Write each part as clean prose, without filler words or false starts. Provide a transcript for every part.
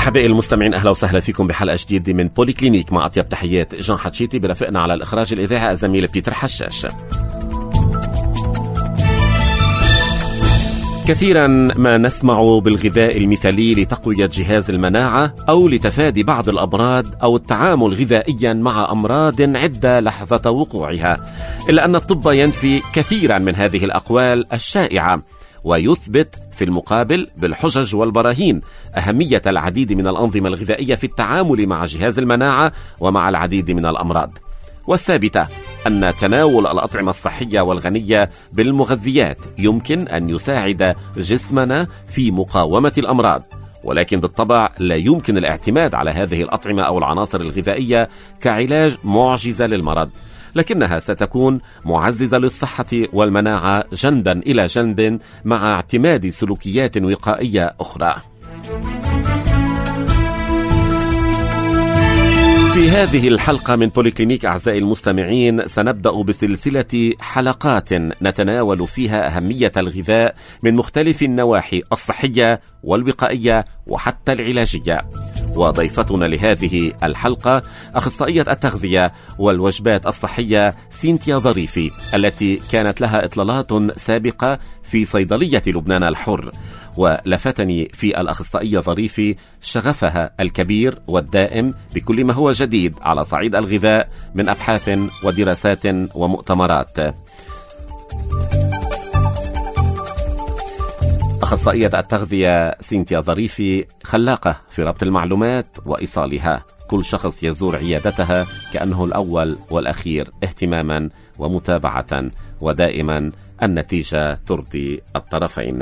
أحبائي المستمعين، أهلا وسهلا فيكم بحلقة جديدة من بولي كلينيك. مع أطيب تحيات جان حتشيتي، برافقنا على الإخراج الإذاعي الزميل بيتر حشاش. كثيرا ما نسمع بالغذاء المثالي لتقوية جهاز المناعة أو لتفادي بعض الأمراض أو التعامل غذائيا مع أمراض عدة لحظة وقوعها، إلا أن الطب ينفي كثيرا من هذه الأقوال الشائعة ويثبت في المقابل بالحجج والبراهين أهمية العديد من الأنظمة الغذائية في التعامل مع جهاز المناعة ومع العديد من الأمراض. والثابتة أن تناول الأطعمة الصحية والغنية بالمغذيات يمكن أن يساعد جسمنا في مقاومة الأمراض، ولكن بالطبع لا يمكن الاعتماد على هذه الأطعمة أو العناصر الغذائية كعلاج معجزة للمرض، لكنها ستكون معززة للصحة والمناعة جنبا إلى جنب مع اعتماد سلوكيات وقائية أخرى. في هذه الحلقة من بولي كلينيك أعزائي المستمعين سنبدأ بسلسلة حلقات نتناول فيها أهمية الغذاء من مختلف النواحي الصحية والوقائية وحتى العلاجية. وضيفتنا لهذه الحلقة أخصائية التغذية والوجبات الصحية سينتيا ظريفي، التي كانت لها إطلالات سابقة في صيدلية لبنان الحر. ولفتني في الأخصائية ظريفي شغفها الكبير والدائم بكل ما هو جديد على صعيد الغذاء من أبحاث ودراسات ومؤتمرات. أخصائية التغذية سينتيا ظريفي خلاقة في ربط المعلومات وإيصالها. كل شخص يزور عيادتها كأنه الأول والأخير اهتماما ومتابعة، ودائما النتيجة ترضي الطرفين.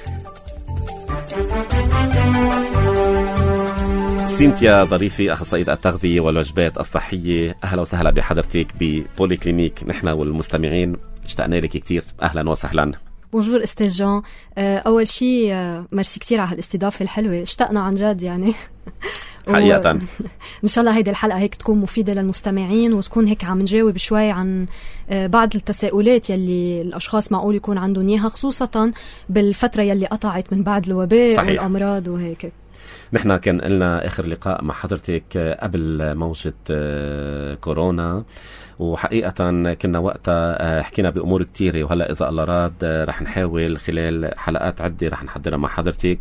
سينتيا ظريفي أخصائية التغذية والوجبات الصحية، أهلا وسهلا بحضرتك ببولي كلينيك. نحن والمستمعين اشتقنا لك كتير، أهلا وسهلا. بونجور أستاذ جان. أول شيء مرسي كتير على الاستضافة الحلوة، اشتقنا عن جد يعني حقيقة. إن شاء الله هيدي الحلقة هيك تكون مفيدة للمستمعين، وتكون هيك عم نجاوب شوي عن بعض التساؤلات يلي الأشخاص معقول يكون عندهم إياها، خصوصا بالفترة يلي قطعت من بعد الوباء. صحيح. والأمراض وهيك. نحن كان لنا آخر لقاء مع حضرتك قبل موجة كورونا، وحقيقة كنا وقتها حكينا بأمور كتيرة، وهلأ إذا الله راد رح نحاول خلال حلقات عدة رح نحضرها مع حضرتك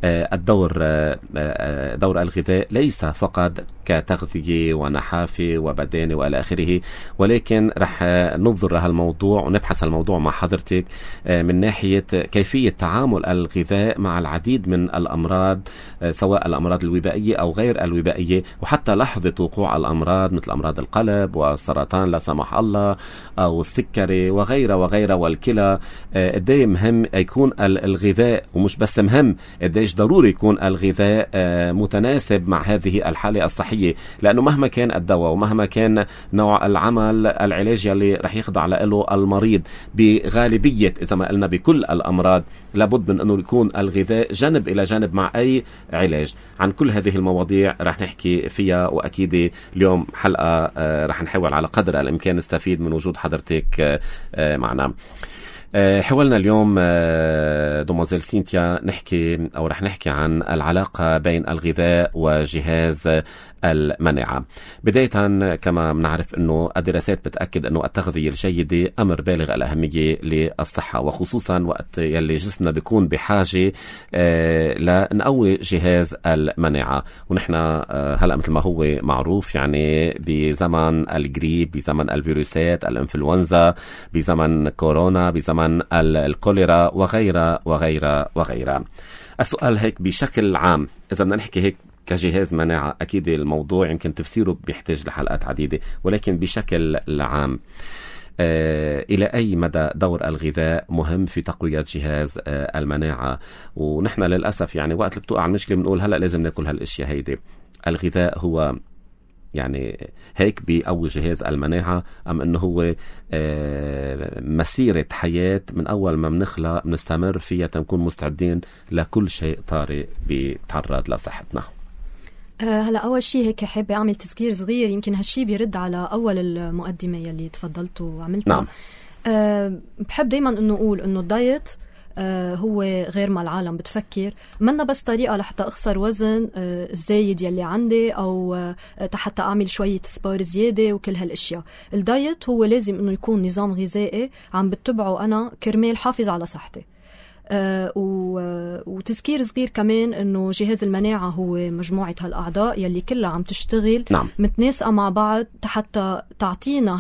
دور الغذاء ليس فقط كتغذية ونحافة وبدانة وإلى آخره، ولكن رح ننظر هالموضوع ونبحث الموضوع مع حضرتك من ناحية كيفية تعامل الغذاء مع العديد من الأمراض، سواء الأمراض الوبائية أو غير الوبائية، وحتى لحظة وقوع الأمراض مثل أمراض القلب والسرطان لا سمح الله أو السكري وغيرها وغيرها والكلى. قديه مهم يكون الغذاء، ومش بس مهم، قديش ضروري يكون الغذاء متناسب مع هذه الحالة الصحية، لأنه مهما كان الدواء ومهما كان نوع العمل العلاجي اللي رح يخضع له المريض بغالبية، إذا ما قلنا بكل الأمراض، لابد من أنه يكون الغذاء جانب إلى جانب مع أي علاج. عن كل هذه المواضيع رح نحكي فيها، وأكيد اليوم حلقة رح نحاول على قدر الإمكان نستفيد من وجود حضرتك معنا. حاولنا اليوم دوموزيل سينتيا رح نحكي عن العلاقة بين الغذاء وجهاز المناعة. بداية كما بنعرف أنه الدراسات بتأكد أنه التغذية الجيدة أمر بالغ الأهمية للصحة، وخصوصا وقت يلي جسمنا بيكون بحاجة لنقوي جهاز المناعة. ونحن هلأ مثل ما هو معروف يعني بزمن الجريب، بزمن الفيروسات، الانفلونزا، بزمن كورونا، بزمن الكوليرا وغيرها وغيرها وغيرها. السؤال هيك بشكل عام، إذا بدنا نحكي هيك كجهاز مناعة، أكيد الموضوع يمكن تفسيره بيحتاج لحلقات عديدة، ولكن بشكل عام إلى أي مدى دور الغذاء مهم في تقوية جهاز المناعة؟ ونحن للأسف يعني وقت اللي بتوقع المشكلة بنقول هلأ لازم ناكل هالاشياء هيدي. الغذاء هو يعني هيك بيقوي جهاز المناعة، أم أنه هو مسيرة حياة من أول ما بنخلق بنستمر فيها تنكون مستعدين لكل شيء طارئ بيتعرض لصحتنا؟ هلا أول شيء هيك حابة أعمل تذكير صغير، يمكن هالشي بيرد على أول المقدمة يلي تفضلت وعملتها. نعم. بحب دايما أنه أقول أنه الدايت هو غير ما العالم بتفكر. منا بس طريقة لحتى أخسر وزن الزايد يلي عندي أو حتى أعمل شوية سبور زيادة وكل هالأشياء. الدايت هو لازم إنه يكون نظام غذائي عم بتبعه أنا كرمال حافظ على صحتي. وتذكير صغير كمان انه جهاز المناعة هو مجموعة هالأعضاء يلي كلها عم تشتغل متناسقة مع بعض حتى تعطينا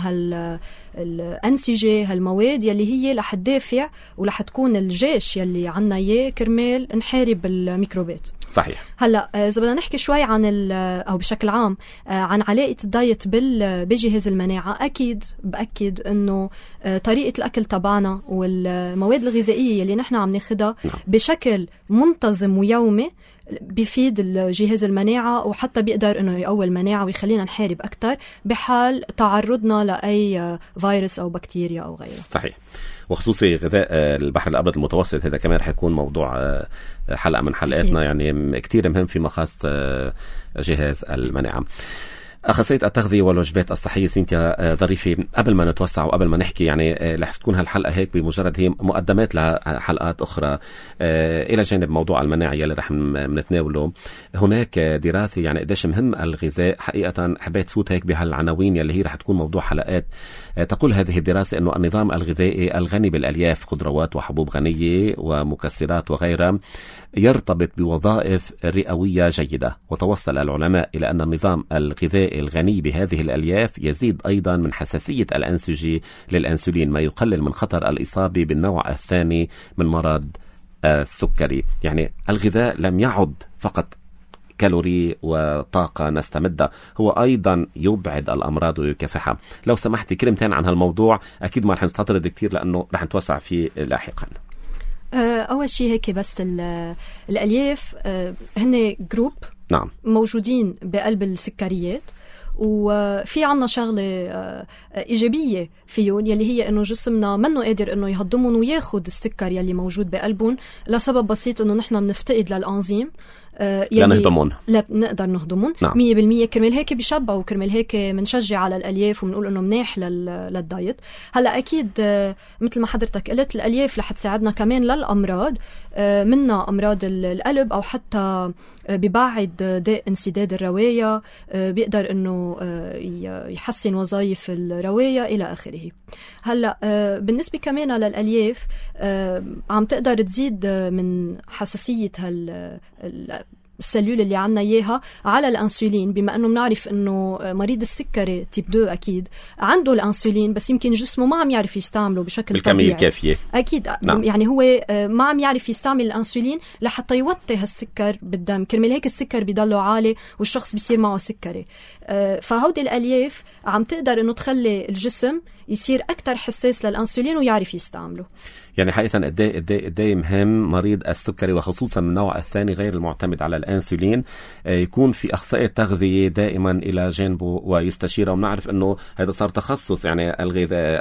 الأنسجة هالمواد يلي هي رح تدافع ورح تكون الجيش يلي عنا إياه كرمال نحارب الميكروبات. صحيح. هلا إذا بدنا نحكي شوي عن أو بشكل عام عن علاقة الدايت بجهاز المناعة، أكيد بأكد إنه طريقة الأكل تبعنا والمواد الغذائية اللي نحن عم ناخدها بشكل منتظم ويومي بيفيد الجهاز المناعة، وحتى بيقدر إنه يقوي المناعة ويخلينا نحارب أكتر بحال تعرضنا لأي فيروس أو بكتيريا أو غيره. صحيح. وخصوصي غذاء البحر الأبيض المتوسط هذا كمان رح يكون موضوع حلقة من حلقاتنا يعني كتير مهم في مخاص جهاز المناعة. أخصائية التغذية والوجبات الصحية سينتيا ظريفي، قبل ما نتوسع وقبل ما نحكي يعني رح تكون هالحلقة هيك بمجرد هي مقدمات لحلقات أخرى إلى جانب موضوع المناعة اللي رح نتناوله. هناك دراسة يعني قديش مهم الغذاء. حقيقة حبيت فوت هيك بهالعناوين اللي هي رح تكون موضوع حلقات. تقول هذه الدراسة أنه النظام الغذائي الغني بالألياف، خضروات وحبوب غنية ومكسرات وغيرها يرتبط بوظائف رئوية جيدة. وتوصل العلماء إلى أن النظام الغذائي الغني بهذه الألياف يزيد أيضا من حساسية الأنسجة للأنسولين، ما يقلل من خطر الإصابة بالنوع الثاني من مرض السكري. يعني الغذاء لم يعد فقط كالوري وطاقة نستمدها، هو أيضا يبعد الأمراض ويكافحها. لو سمحتي كلمتين عن هالموضوع، أكيد ما رح نستطرد كتير لأنه رح نتوسع فيه لاحقا. أول شيء هيك بس الألياف هن جروب موجودين بقلب السكريات، وفي عنا شغلة إيجابية فيهم يلي هي إنه جسمنا منه قادر إنه يهضمون وياخد السكر يلي موجود بقلبهم لسبب بسيط إنه نحنا بنفتقد للأنزيم لا نهضمون، لا نقدر نهضمون 100%. كرمال هيك بيشبعوا وكرمال هيك منشجع على الألياف وبنقول إنه مناح للدايت. هلا أكيد مثل ما حضرتك قلت الألياف رح تساعدنا كمان للأمراض، منا أمراض القلب أو حتى ببعد داء انسداد الرواية، بيقدر إنه يحسن وظائف الرواية إلى آخره. هلا بالنسبة كمان للألياف عم تقدر تزيد من حساسية السلول اللي عنا إياها على الأنسولين، بما أنه بنعرف أنه مريض السكري تيب 2 أكيد عنده الأنسولين بس يمكن جسمه ما عم يعرف يستعمله بشكل طبيعي بالكمية الكافية. أكيد يعني هو ما عم يعرف يستعمل الأنسولين لحتى يوطي هالسكر بالدم، كرمال هيك السكر بيضله عالي والشخص بيصير معه سكري. فهودي الألياف عم تقدر أنه تخلي الجسم يصير أكتر حساس للأنسولين ويعرف يستعمله. يعني حقيقة قدي مهم مريض السكري وخصوصا من النوع الثاني غير المعتمد على الأنسولين يكون في أخصائي تغذية دائما إلى جانبه ويستشيره. ونعرف أنه هذا صار تخصص يعني الغذاء،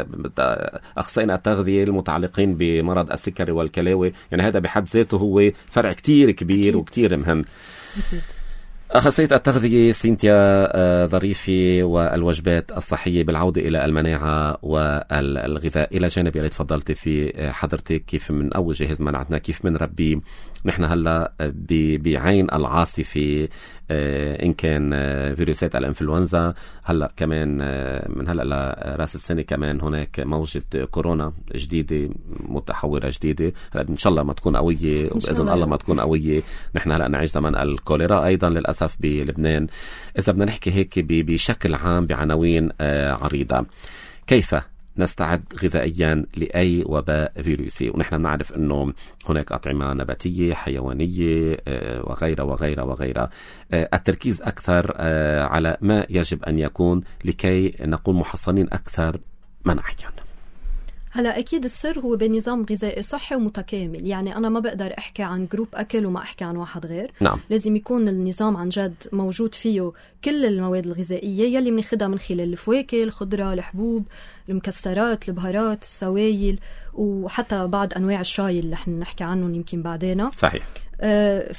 أخصائي التغذية المتعلقين بمرض السكري والكلاوي، يعني هذا بحد ذاته هو فرع كتير كبير أكيد. وكتير مهم أكيد. أخصائية التغذية سينتيا ظريفي والوجبات الصحية، بالعودة إلى المناعة والغذاء إلى جانب اللي تفضلت في حضرتك كيف من أول جهاز مناعتنا، كيف من ربي نحن هلا بعين العاصفة إن كان فيروسات الإنفلونزا، هلا كمان من هلا لراس السنة كمان هناك موجة كورونا جديدة متحورة جديدة، إن شاء الله ما تكون قوية وبإذن الله ما تكون قوية. نحن هلا نعيش زمن الكوليرا أيضا للأسف بلبنان. إذا بدنا نحكي هيك بشكل عام بعناوين عريضة، كيف نستعد غذائيا لأي وباء فيروسي؟ ونحن بنعرف أنه هناك أطعمة نباتية حيوانية وغيرها وغيرها وغيرها. التركيز أكثر على ما يجب أن يكون لكي نكون محصنين أكثر مناعيا. هلا أكيد السر هو بنظام غذائي صحي ومتكامل. يعني أنا ما بقدر أحكي عن جروب أكل وما أحكي عن واحد غير. لازم يكون النظام عن جد موجود فيه كل المواد الغذائية يلي بناخدها من خلال الفواكه، الخضرة، الحبوب، المكسرات، البهارات، السوائل، وحتى بعض أنواع الشاي اللي احنا نحكي عنهم يمكن بعدين. صحيح.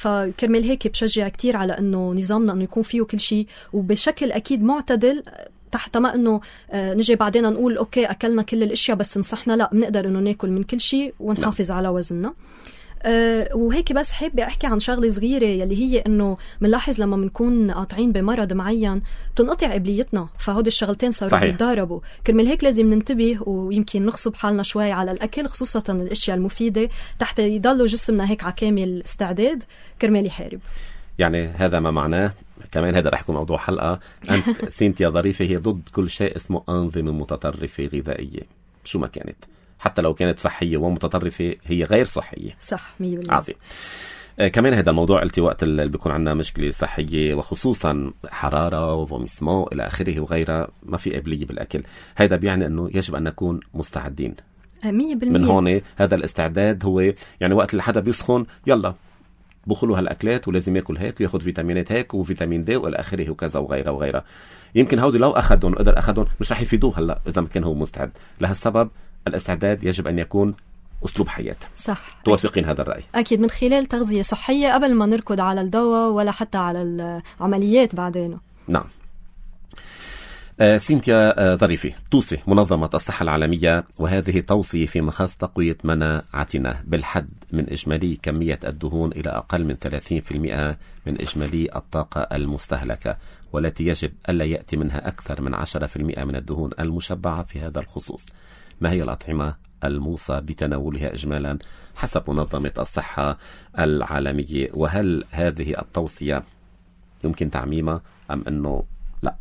فكرمال هيك بشجع كتير على أنه نظامنا أنه يكون فيه كل شيء وبشكل أكيد معتدل تحت ما انه نجي بعدين نقول اوكي اكلنا كل الاشياء بس نصحنا، لا، بنقدر انه ناكل من كل شيء ونحافظ على وزننا. وهيك بس حابة أحكي عن شغلة صغيرة يلي هي إنه منلاحظ لما منكون قاطعين بمرض معين تنقطع قبليتنا، فهود الشغلتين صاروا بيتضاربوا. كرمال هيك لازم ننتبه ويمكن نغصب حالنا شوي على الأكل، خصوصا الأشياء المفيدة، تحت يضلوا جسمنا هيك على كامل استعداد كرمال يحارب. يعني هذا ما معناه كمان، هذا رح يكون موضوع حلقة. أنت سينتيا ظريفة هي ضد كل شيء اسمه أنظمة متطرفة غذائية شو ما كانت، حتى لو كانت صحية ومتطرفة هي غير صحية. صح 100%. عظيم. كمان هذا الموضوع قلتي وقت اللي بيكون عندنا مشكلة صحية وخصوصا حرارة وفوميسمو إلى آخره وغيرها، ما في قابلية بالأكل. هذا بيعني أنه يجب أن نكون مستعدين 100%. من هون هذا الاستعداد هو يعني وقت اللي حدا بيسخن يلا بخلوا هالأكلات ولازم يأكل هيك ويأخذ فيتامينات هيك وفيتامين دي وإلى آخره وكذا وغيرها وغيرها. يمكن هودي لو أخذهم وقدر أخذهم مش رح يفيدوه هلا إذا ما كان هو مستعد. لهالسبب الاستعداد يجب أن يكون أسلوب حياة. صح. توافقين هذا الرأي؟ أكيد، من خلال تغذية صحية قبل ما نركض على الدواء ولا حتى على العمليات بعدين. نعم. سينتيا ظريفة توصي منظمة الصحة العالمية، وهذه توصية في مخص تقوية مناعتنا بالحد من إجمالي كمية الدهون إلى أقل من 30% من إجمالي الطاقة المستهلكة، والتي يجب ألا يأتي منها أكثر من 10% من الدهون المشبعة في هذا الخصوص. ما هي الأطعمة الموصى بتناولها إجمالا حسب منظمة الصحة العالمية؟ وهل هذه التوصية يمكن تعميمها أم أنه لا؟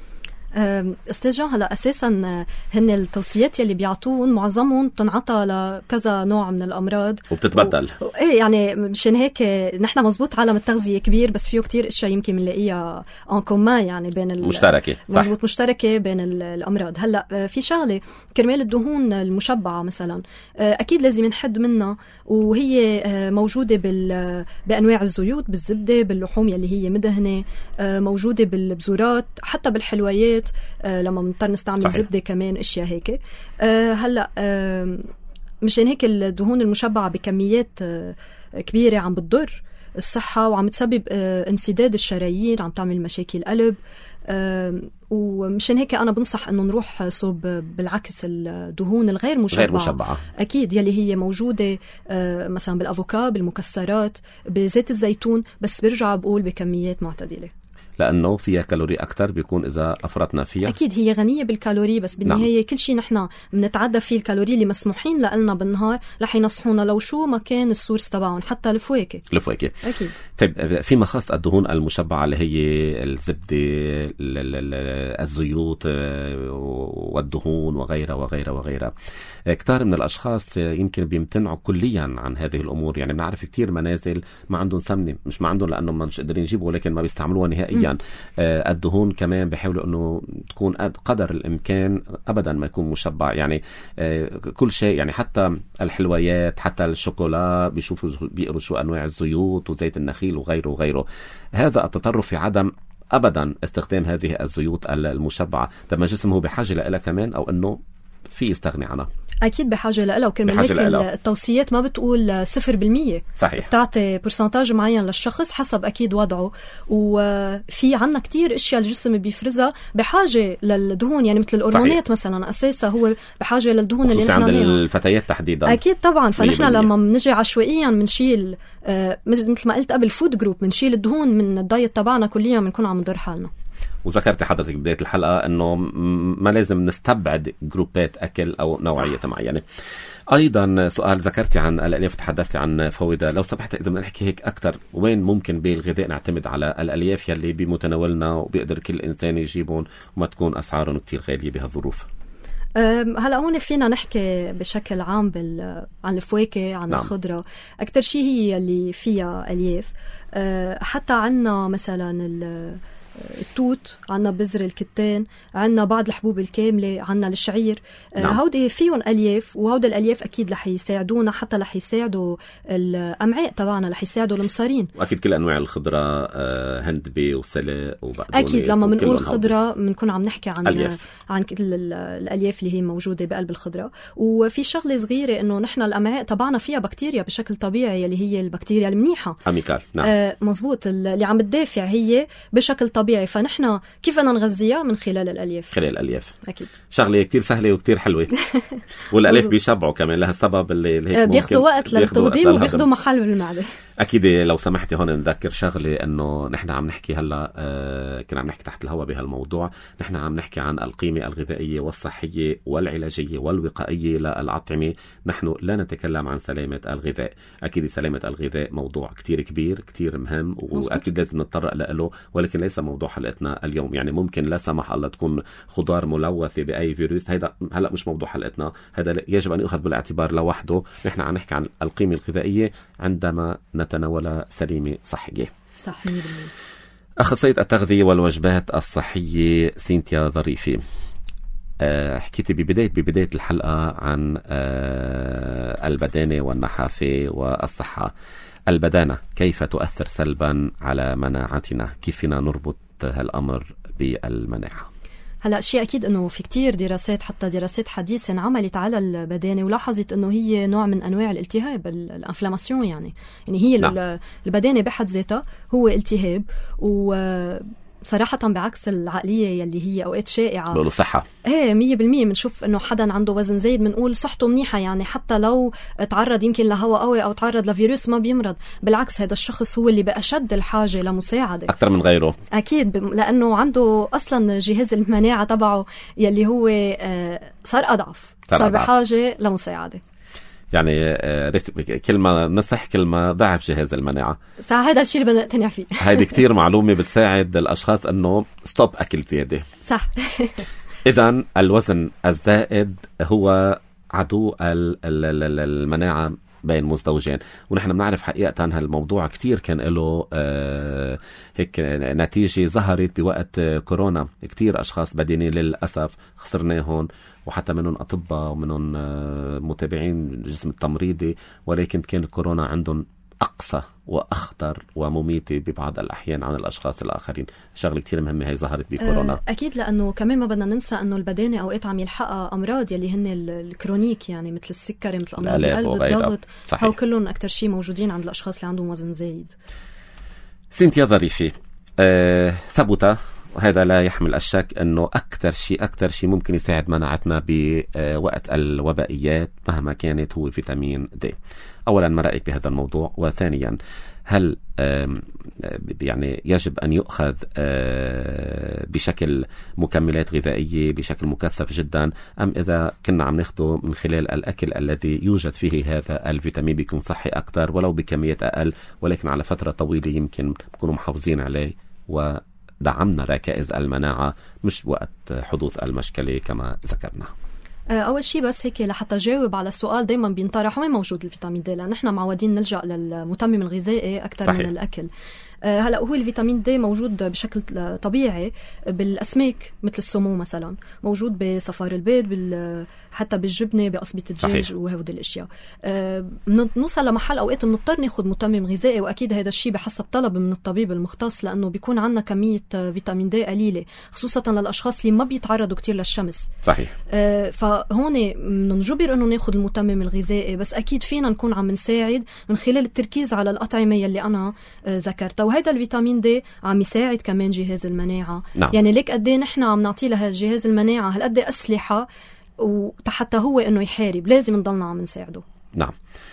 استاذ جان، هلا اساسا هن التوصيات يلي بيعطون معظمهم تنعطى لكذا نوع من الامراض وبتتبدل. ايه يعني مشان هيك نحن مزبوط عالم التغذيه كبير، بس فيه كتير اشياء يمكن بنلاقيها ان كومان يعني بين مشتركه. مزبوط، مشتركه بين الامراض. هلا في شغله كرمال الدهون المشبعه مثلا اكيد لازم نحد منها، وهي موجوده بانواع الزيوت، بالزبده، باللحوم يلي هي مدهنه، موجوده بالبذورات، حتى بالحلويات لما بنضطر نستعمل صحيح. زبدة كمان، اشياء هيك. هلا مشان هيك الدهون المشبعة بكميات كبيرة عم بتضر الصحة وعم تسبب انسداد الشرايين، عم تعمل مشاكل قلب. ومشان هيك أنا بنصح أنه نروح صوب بالعكس الدهون الغير مشبعة. أكيد يلي هي موجودة مثلا بالأفوكا، بالمكسرات، بزيت الزيتون، بس برجع بقول بكميات معتدلة، لأنه فيها كالوري أكتر بيكون إذا أفرطنا فيها. أكيد هي غنية بالكالوري، بس بالنهاية نعم. كل شيء نحن بنتعدى فيه الكالوري اللي مسموحين لنا بالنهار رح ينصحونا لو شو ما كان السورس تبعهم، حتى الفواكه. أكيد. طيب فيما خاص الدهون المشبعة اللي هي الزبدة، الزيوت والدهون وغيرها وغيرها وغيرها، كتار من الأشخاص يمكن بيمتنعوا كليا عن هذه الأمور. يعني بنعرف كتير منازل ما عندهم سمنة، مش ما عندهم لأنه مش قادرين يجيبوا، ولكن ما بيستعملوها نهائيا. الدهون كمان بيحاولوا انه تكون قدر الامكان ابدا ما يكون مشبع. يعني كل شيء، يعني حتى الحلويات، حتى الشوكولا بيشوفوا بيقروا شو انواع الزيوت وزيت النخيل وغيره وغيره. هذا التطرف في عدم ابدا استخدام هذه الزيوت المشبعه. طب ما جسمه هو بحاجه لها كمان، او انه في يستغني عنها؟ أكيد بحاجة لها، وكرمال هيك التوصيات ما بتقول 0%. صحيح. بتعطي برسنتاج معين للشخص حسب أكيد وضعه. وفي عنا كتير أشياء الجسم بيفرزها بحاجة للدهون، يعني مثل الهرمونات مثلا أساسا هو بحاجة للدهون اللي نحن عند الفتيات تحديدا. أكيد طبعا. فنحن لما بنجي عشوائيا بنشيل مثل ما قلت قبل فود جروب، بنشيل الدهون من الدايت تبعنا كليا، بنكون عم نضر حالنا. وذكرت حضرتك بداية الحلقة أنه ما لازم نستبعد جروبات أكل أو نوعية معينة. أيضا سؤال ذكرتي عن الألياف وتحدثتي عن فوائدها، لو سمحت إذا بدنا نحكي هيك أكتر، وين ممكن بالغذاء نعتمد على الألياف يلي بمتناولنا وبيقدر كل إنسان يجيبهم وما تكون أسعارهم كتير غالية بهالظروف؟ هلا هون فينا نحكي بشكل عام عن الفواكه، عن نعم. الخضرة. أكتر شيء هي اللي فيها ألياف. حتى عنا مثلا التوت، عنا بذر الكتان، عنا بعض الحبوب الكاملة، عنا الشعير. نعم. هودي فيهم ألياف، وهود الألياف أكيد رح يساعدونا، حتى رح يساعدوا الأمعاء تبعنا، رح يساعدوا المصارين. وأكيد كل أنواع الخضرة، هندبي وسلق وبقدونس. أكيد لما منقول خضرة بنكون عم نحكي عن كل الألياف اللي هي موجودة بقلب الخضرة. وفي شغلة صغيرة إنه نحن الأمعاء تبعنا فيها بكتيريا بشكل طبيعي، اللي هي البكتيريا المنيحة. أميكال. نعم. مزبوط، اللي عم تدافع هي بشكل طبيعي طبيعي. فنحن كيف بدنا نغذيها؟ من خلال الألياف. خلال الألياف أكيد شغلة كتير سهلة وكتير حلوة. والألياف بيشبعوا كمان لهالسبب اللي هيك بياخدوا وقت للتهضيم وبياخدوا محل بالمعدة. أكيد. لو سمحتي هون نذكر شغلة إنه نحن عم نحكي هلا كنا عم نحكي تحت الهواء بهالموضوع. نحن عم نحكي عن القيمة الغذائية والصحية والعلاجية والوقائية للأطعمة. نحن لا نتكلم عن سلامة الغذاء. أكيد سلامة الغذاء موضوع كتير كبير كتير مهم وأكيد لازم نتطرق له، ولكن ليس موضوع حلقتنا اليوم. يعني ممكن لا سمح الله تكون خضار ملوثة بأي فيروس، هذا هلا مش موضوع حلقتنا، هذا يجب أن يؤخذ بالاعتبار لوحده. نحن عم نحكي عن القيمة الغذائية عندما نتناول سليمة صحية. صح 100%. أخصائية التغذية والوجبات الصحية سينتيا ظريفي، حكيتي ببداية الحلقة عن البدانة والنحافة والصحة. البدانة كيف تؤثر سلبا على مناعتنا؟ كيف فينا نربط هالأمر بالمناعة؟ هلا شيء اكيد انه في كتير دراسات، حتى دراسات حديثه انعملت على البدانه ولاحظت انه هي نوع من انواع الالتهاب، الانفلاماسيون. يعني هي نعم. البدانه بحد ذاتها هو التهاب، وصراحة بعكس العقلية يلي هي أوقات شائعة بقولوا صحة 100%. بنشوف إنه حدا عنده وزن زايد بنقول صحته منيحة، يعني حتى لو تعرض يمكن لهواء قوي أو تعرض لفيروس ما بيمرض. بالعكس هذا الشخص هو اللي بأشد الحاجة لمساعدة أكثر من غيره. أكيد لأنه عنده أصلا جهاز المناعة تبعه يلي هو صار أضعف، صار بحاجة لمساعدة. يعني كلمة نصح كلمة ضعف جهاز المناعة. صح، هذا الشيء اللي بدنا نقتنع فيه. هذه كتير معلومة بتساعد الأشخاص أنه ستوب أكل زيادة. صح. إذن الوزن الزائد هو عدو المناعة بين مزدوجين، ونحن بنعرف حقيقة هالموضوع كتير كان له هيك نتيجة ظهرت بوقت كورونا. كتير أشخاص بدينين للأسف خسرناهم، وحتى منهم أطباء ومنهم متابعين الجسم التمريضي، ولكن كان كورونا عندهم أقصى وأخطر ومميتة ببعض الأحيان عن الأشخاص الآخرين. شغلة كتير مهمة هي ظهرت بكورونا. أكيد، لأنه كمان ما بدنا ننسى أنه البدانة أوقات عم يلحقها أمراض يلي هن الكرونيك، يعني مثل السكري، مثل أمراض القلب، الضغط. هو كلهم أكتر شيء موجودين عند الأشخاص اللي عندهم وزن زايد. سينتيا ظريفي، ثبت وهذا لا يحمل الشك أنه أكثر شيء ممكن يساعد مناعتنا بوقت الوبائيات مهما كانت هو فيتامين دي. أولا ما رأيك بهذا الموضوع؟ وثانيا هل يعني يجب أن يؤخذ بشكل مكملات غذائية بشكل مكثف جدا، أم إذا كنا عم ناخده من خلال الأكل الذي يوجد فيه هذا الفيتامين بيكون صحي أكثر ولو بكمية أقل، ولكن على فترة طويلة يمكن نكونوا محافظين عليه ودعمنا ركائز المناعة مش وقت حدوث المشكلة كما ذكرنا؟ أول شيء بس هيك لحتى جاوب على السؤال دايما بينطرح وين موجود الفيتامين دي، لأن نحن معودين نلجأ للمتمم الغذائي أكثر صحيح. من الأكل. هلا هو الفيتامين دي موجود بشكل طبيعي بالأسماك مثل السمو مثلا، موجود بصفار البيض، حتى بالجبنة، بقصبة الدجاج وهذه الأشياء. نوصل لمحل أوقات بنضطر ناخذ متمم غذائي، وأكيد هذا الشيء بحسب طلب من الطبيب المختص، لأنه بيكون عندنا كمية فيتامين دي قليلة، خصوصا للأشخاص اللي ما بيتعرضوا كتير للشمس. صحيح. فهون بنجبر إنه ناخذ المتمم الغذائي، بس أكيد فينا نكون عم نساعد من خلال التركيز على الأطعمة يلي أنا ذكرتها. وهذا الفيتامين دي عم يساعد كمان جهاز المناعة. نعم. يعني ليك قد ايه نحن عم نعطي له جهاز المناعة هالقد ايه أسلحة، وحتى هو إنه يحارب لازم نضلنا عم نساعده. نعم.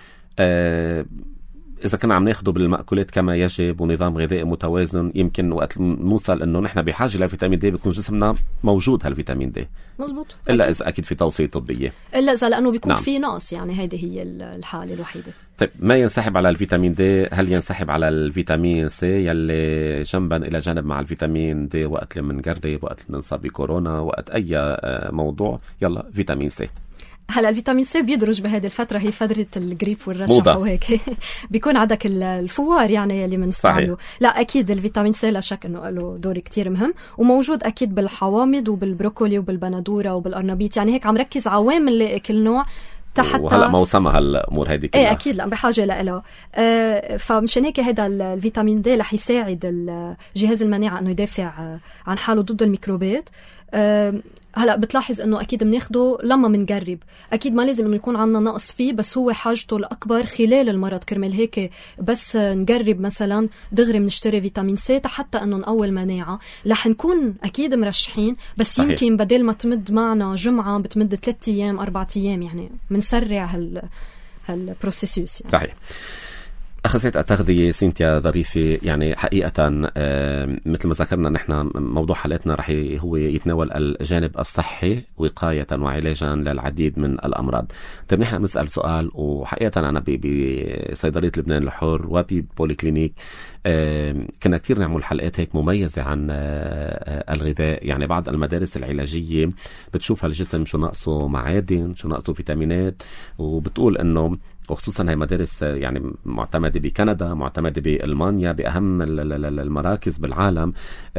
إذا كنا عم ناخده بالمأكولات كما يجب ونظام غذائي متوازن، يمكن وقت نوصل إنه نحن بحاجة لفيتامين دي بيكون جسمنا موجود هالفيتامين دي. مزبوط. إلا إذا أكيد في توصية طبية، إلا إذا لأنه بيكون نعم. في نقص، يعني هيدي هي الحالة الوحيدة. طيب ما ينسحب على الفيتامين دي، هل ينسحب على الفيتامين سي يلي جنبا إلى جانب مع الفيتامين دي وقت اللي منقرب، وقت اللي نصاب بكورونا، وقت أي موضوع يلا فيتامين سي؟ هلا الفيتامين سي بيدرج بهذه الفترة، هي فترة الجريب والرشح وهيك بيكون عندك الفوار يعني اللي بنستعمله. لا أكيد الفيتامين سي لا شك إنه له دور كتير مهم، وموجود أكيد بالحوامض وبالبروكولي وبالبندورة وبالقرنبيط. يعني هيك عم ركز عوامل لكل نوع حتى وهلا موسمها هالامور هيدي كلها. ايه اكيد لا بحاجه لها. فمشان هيك هذا الفيتامين دي رح يساعد جهاز المناعه انه يدافع عن حاله ضد الميكروبات. هلا بتلاحظ انه اكيد بناخده لما بنجرب، اكيد ما لازم انه يكون عندنا نقص فيه، بس هو حاجته الاكبر خلال المرض. كرمال هيك بس نجرب مثلا دغري بنشتري فيتامين سي حتى انه نقوي المناعه. رح نكون اكيد مرشحين، بس صحيح. يمكن بدل ما تمد معنا جمعه بتمد 3 أيام 4 أيام، يعني بنسرع هالبروسيسوس يعني. صحيح. أخصائية التغذية سينتيا ظريفة، يعني حقيقة مثل ما ذكرنا نحن موضوع حلقتنا رح هو يتناول الجانب الصحي وقاية وعلاجا للعديد من الأمراض. طيب نحن بنسأل سؤال، وحقيقة أنا بصيدلية لبنان الحر وببوليكلينيك كنا كتير نعمل حلقات هيك مميزة عن الغذاء. يعني بعض المدارس العلاجية بتشوف هالجسم شو ناقصه معادن، شو ناقصه فيتامينات، وبتقول إنه وخصوصا هاي مدارس يعني معتمدة بكندا، معتمدة بألمانيا، بأهم المراكز بالعالم،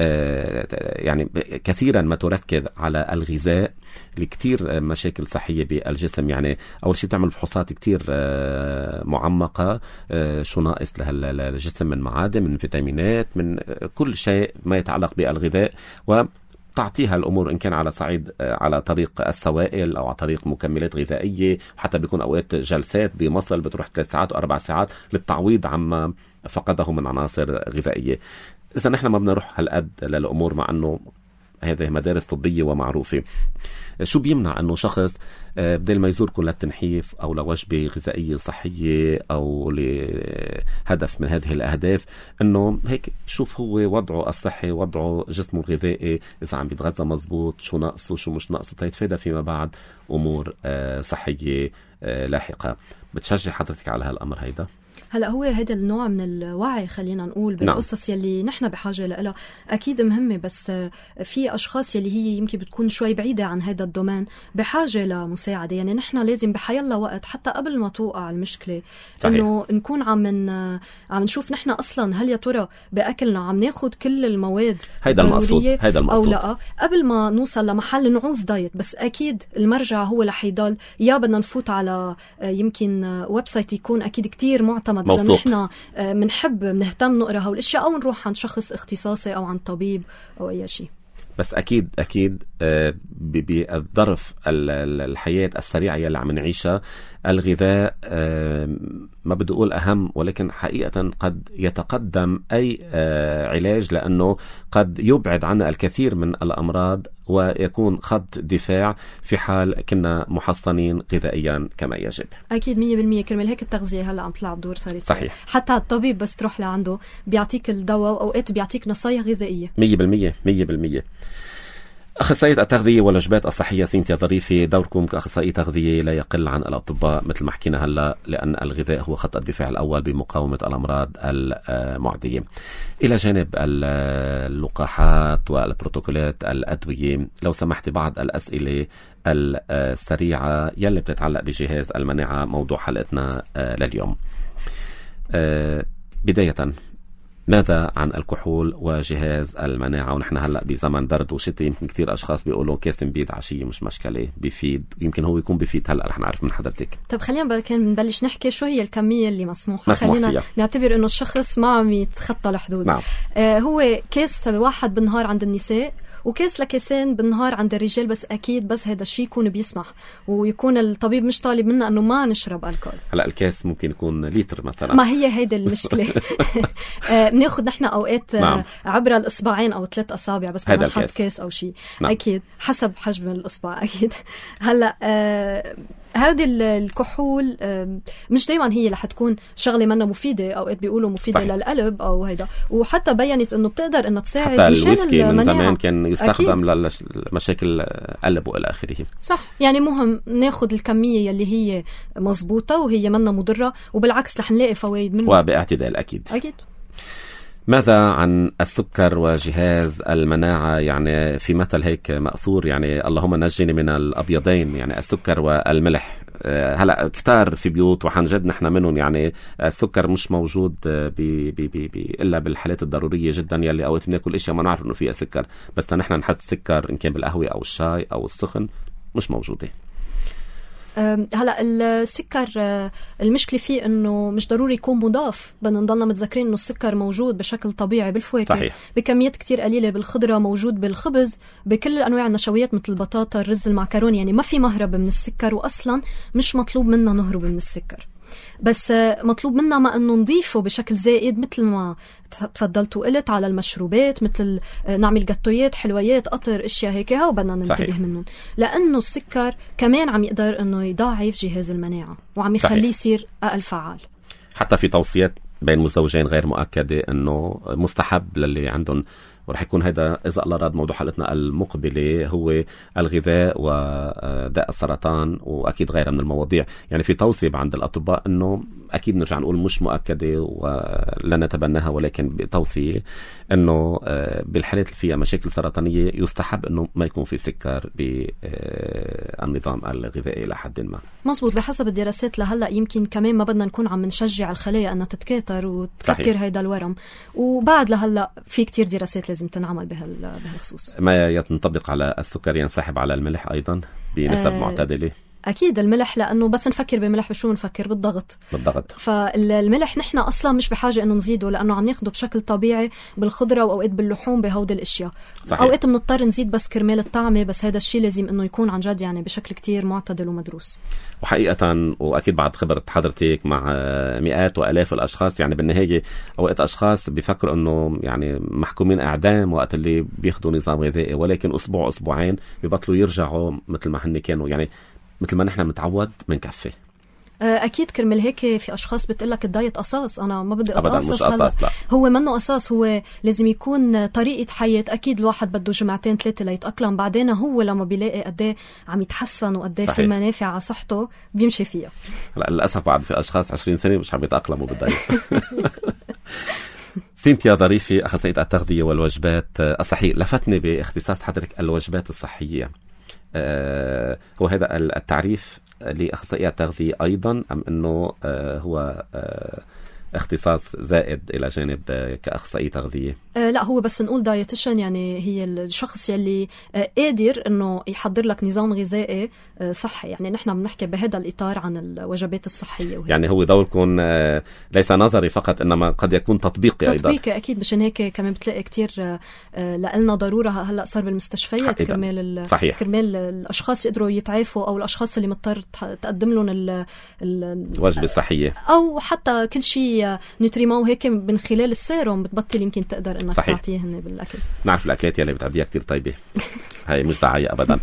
يعني كثيرا ما تركز على الغذاء لكتير مشاكل صحية بالجسم. يعني أول شيء بتعمل فحوصات كتير معمقة، شو ناقص للجسم من معادن، من فيتامينات، من كل شيء ما يتعلق بالغذاء، تعطيها الأمور إن كان على صعيد على طريق السوائل أو على طريق مكملات غذائية، وحتى بيكون أوقات جلسات بمصل بتروح 3 ساعات و4 ساعات للتعويض عما فقده من عناصر غذائية. إذا نحن ما بنروح هالقد للأمور، مع أنه هذه مدارس طبية ومعروفة، شو بيمنع أنه شخص بدل ما يزوركم للتنحيف أو لوجبة غذائية صحية أو لهدف من هذه الأهداف، أنه هيك شوف هو وضعه الصحي، وضعه جسمه الغذائي، إذا عم بيتغذى مزبوط، شو ناقصه شو مش ناقصه، تيتفادى فيما بعد أمور صحية لاحقة. بتشجع حضرتك على هالأمر هيدا؟ هلا هو هذا النوع من الوعي خلينا نقول بالقصص يلي نحن بحاجه لها اكيد مهمه، بس في اشخاص يلي هي يمكن بتكون شوي بعيده عن هذا الدومين بحاجه لمساعده. يعني نحن لازم بحيلا وقت حتى قبل ما توقع المشكله انه نكون عم نشوف نحن اصلا هل يا ترى باكلنا عم ناخد كل المواد هيدا المقصود او لا، قبل ما نوصل لمحل نعوز دايت. بس اكيد المرجع هو رح يضل يا بدنا نفوت على يمكن ويب سايت يكون اكيد كتير معتمد إذا نحن منحب نهتم نقرأ هالاشياء، أو نروح عند شخص اختصاصي أو عند طبيب أو أي شيء. بس أكيد بالظرف الحياة السريعة اللي عم نعيشها، الغذاء ما بدي أقول أهم، ولكن حقيقة قد يتقدم أي علاج، لأنه قد يبعد عنا الكثير من الأمراض ويكون خط دفاع في حال كنا محصنين غذائيا كما يجب. أكيد 100%. كرمال هيك التغذية هلأ عم تلعب دور صارت صحيح. حتى الطبيب بس تروح لعنده بيعطيك الدواء وأوقات بيعطيك نصايح غذائية 100%. أخصائية التغذية والوجبات الصحية سينتيا ظريفة، دوركم كأخصائي تغذية لا يقل عن الأطباء مثل ما حكينا هلا، لأن الغذاء هو خط الدفاع الأول بمقاومة الأمراض المعدية. إلى جانب اللقاحات والبروتوكولات الأدوية، لو سمحت بعض الأسئلة السريعة يلي بتتعلق بجهاز المناعة، موضوع حلقتنا لليوم. بداية، ماذا عن الكحول وجهاز المناعة؟ ونحن هلأ بزمن برد وشتي، يمكن كتير أشخاص بيقولوا كاس بيض عشية مش مشكلة، بيفيد، يمكن هو يكون بيفيد. هلأ رح نعرف من حضرتك. طب خلينا نبلش نحكي شو هي الكمية اللي مسموح خلينا فيها. نعتبر إنه الشخص ما عم يتخطى الحدود. نعم. هو كاس واحد بالنهار عند النساء، وكاس لكاسين بالنهار عند الرجال، بس أكيد بس هذا الشيء يكون بيسمح، ويكون الطبيب مش طالب منا أنه ما نشرب الكحول. هلا الكاس ممكن يكون لتر مثلا. ما هي هيدا المشكلة. بناخد نحن أوقات نعم. عبر الإصبعين أو 3 أصابع بس بدنا نحط كاس أو شيء. نعم. أكيد حسب حجم الإصبع أكيد. هلا هذه الكحول مش دايما هي رح تكون شغله منا مفيده، اوقات بيقولوا مفيده صحيح. للقلب او هيدا، وحتى بينت انه بتقدر انها تساعد حتى الويسكي من زمان كان يستخدم لمشاكل قلب والى اخره. صح، يعني مهم ناخذ الكميه يلي هي مزبوطه وهي منا مضره، وبالعكس رح نلاقي فوائد منها وباعتدال. اكيد. ماذا عن السكر وجهاز المناعة؟ يعني في مثل هيك مأثور، يعني اللهم نجني من الأبيضين، يعني السكر والملح. هلا كتار في بيوت وحنجد نحن منهم، يعني السكر مش موجود إلا بالحالات الضرورية جدا، يلي أوقات بناكل إشياء ما نعرف إنه فيها سكر، بس نحن نحط سكر إن كان بالقهوة أو الشاي أو السخن مش موجودة. هلا السكر المشكله فيه انه مش ضروري يكون مضاف، بدنا نضلنا متذكرين انه السكر موجود بشكل طبيعي بالفواكه، صحيح. بكميات كتير قليله بالخضره، موجود بالخبز، بكل انواع النشويات مثل البطاطا، الرز، المعكرونه. يعني ما في مهرب من السكر، واصلا مش مطلوب منا نهرب من السكر، بس مطلوب منا ما انه نضيفه بشكل زائد مثل ما تفضلت وقلت على المشروبات، مثل نعمل جاتويات، حلويات، قطر، اشياء هيك، وبدنا ننتبه منهم، لانه السكر كمان عم يقدر انه يضاعف جهاز المناعه وعم يخليه يصير اقل فعال. حتى في توصيات بين مزدوجين غير مؤكده انه مستحب للي عندهم، ورح يكون هذا إذا الله راد موضوع حلقتنا المقبلة، هو الغذاء وداء السرطان وأكيد غيرها من المواضيع. يعني في توصية عند الأطباء أنه أكيد نرجع نقول مش مؤكدة ولا نتبناها، ولكن بتوصية أنه بالحالات اللي فيها مشاكل سرطانية يستحب أنه ما يكون في سكر بالنظام الغذائي لحد ما. مزبوط. بحسب الدراسات لهلأ يمكن كمان ما بدنا نكون عم نشجع الخلايا أنها تتكاثر وتكتر هيدا الورم، وبعد لهلأ في كتير دراسات لازم تنعمل بهالخصوص. ما ينطبق على السكر ينسحب على الملح أيضا بنسب معتدلة؟ أكيد الملح، لأنه بس نفكر بملح بشو نفكر؟ بالضغط. فالملح نحن أصلا مش بحاجة أنه نزيده، لأنه عم ناخده بشكل طبيعي بالخضرة وأوقات باللحوم بهود الأشياء. صحيح. أوقات بنضطر نزيد بس كرمال الطعمة، بس هذا الشيء لازم أنه يكون عن جد يعني بشكل كتير معتدل ومدروس. وحقيقة وأكيد بعد خبرة حضرتك مع مئات وآلاف الأشخاص، يعني بالنهاية أوقات أشخاص بيفكروا أنه يعني محكومين إعدام وقت اللي بياخدوا نظام غذائي، ولكن أسبوع أسبوعين بيبطلوا يرجعوا مثل ما هن كانوا، يعني مثل ما نحن متعود من كفة. أكيد كرمال هيك في أشخاص بتقلك الدايت أساس. أنا ما بدي أتأسس، مش أساس، لا. هو منه أساس، هو لازم يكون طريقة حياة. أكيد الواحد بده جمعتين 3 ليتأقلم، بعدين هو لما بيلاقي قديه عم يتحسن وقديه في منافع على صحته بيمشي فيها. لا للأسف بعد في أشخاص 20 سنة مش عم يتأقلموا بالدايت. سينتيا ظريفي، أخصائية التغذية والوجبات الصحية، لفتني باختصاص حضرتك الوجبات الصحية. هو هذا التعريف لأخصائية التغذية أيضا، أم أنه هو اختصاص زائد إلى جانب كأخصائي تغذية؟ لا، هو بس نقول دايتيشن، يعني هي الشخص يلي قادر انه يحضر لك نظام غذائي صحي. يعني نحن بنحكي بهذا الإطار عن الوجبات الصحية. يعني هو دوركم ليس نظري فقط، إنما قد يكون تطبيقي أيضا. تطبيقي أكيد، مشان هيك كمان بتلاقي كتير لنا ضرورة هلأ صار بالمستشفيات كرمال الأشخاص يقدروا يتعافوا، أو الأشخاص اللي مضطر تقدم لهم الوجبة الصحية، أو حتى كل شيء نوتريمون وهيك من خلال السيروم بتبطل يمكن تقدر انك تعطيهن بالاكل. نعرف الاكلات يلي بتعديها كتير طيبه. هاي مش داعيه ابدا.